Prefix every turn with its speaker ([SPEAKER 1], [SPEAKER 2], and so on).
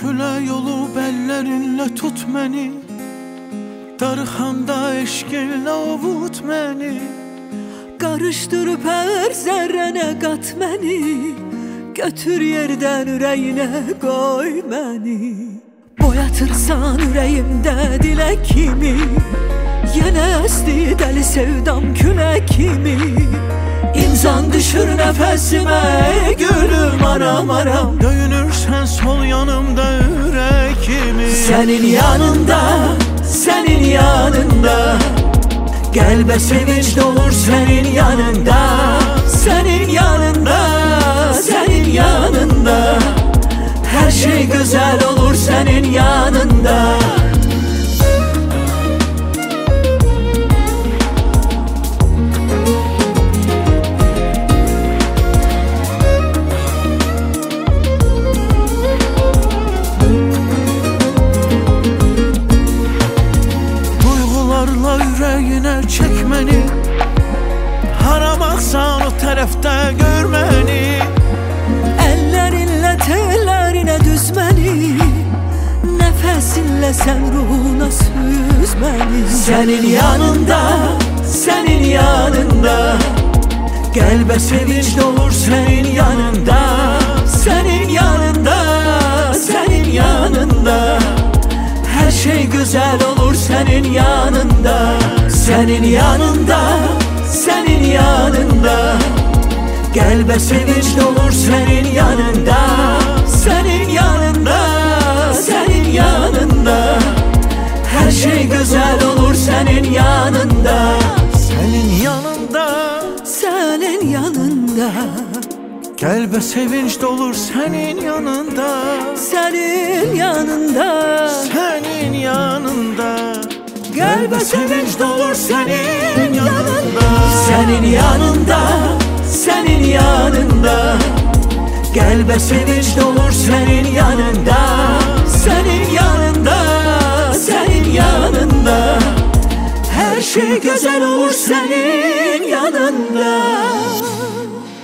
[SPEAKER 1] külək olub əllərinlə tut məni, darıxanda eşqinlə ovut məni.
[SPEAKER 2] Qarışdırıb hər zərrənə qat məni, götür yerdən ürəyinə qoy məni. Boyatırsan ürəyimdə dilək kimi, yenə əsdi dəli sevdam külək kimi. İnsan düşür nəfəsimə, gülüm aram aram.
[SPEAKER 1] Döyünürsən sol yanımda ürək kimi.
[SPEAKER 2] Sənin yanında, sənin yanında, qəlbə sevinç dolur sənin yanında. Sənin yanında, sənin yanında, hər şey gözəl olur sənin yanında.
[SPEAKER 1] Duyğularla ürəyinə çək məni, hara baxsan o tərəfdə gör məni.
[SPEAKER 2] Əllərinlə tellərinə düz məni, nəfəsinlə sən ruhuna süz məni. Sənin yanında, sənin yanında, qəlbə sevinç dolur sənin yanında. Sənin yanında, sənin yanında, hər şey gözəl olur sənin yanında. Sənin yanında, sənin yanında, qəlbə sevinç dolur sənin yanında. Sənin yanında, sənin yanında, hər şey gözəl olur sənin yanında.
[SPEAKER 1] Sənin yanında,
[SPEAKER 2] sənin yanında,
[SPEAKER 1] qəlbə sevinç dolur sənin yanında.
[SPEAKER 2] sənin yanında,
[SPEAKER 1] Sənin yanında,
[SPEAKER 2] qəlbə sevinç dolur sənin yanında.
[SPEAKER 1] Sənin yanında,
[SPEAKER 2] Sənin yanında, qəlbə sevinç dolur sənin yanında. Sənin yanında, sənin yanında, hər şey gözəl olur sənin yanında.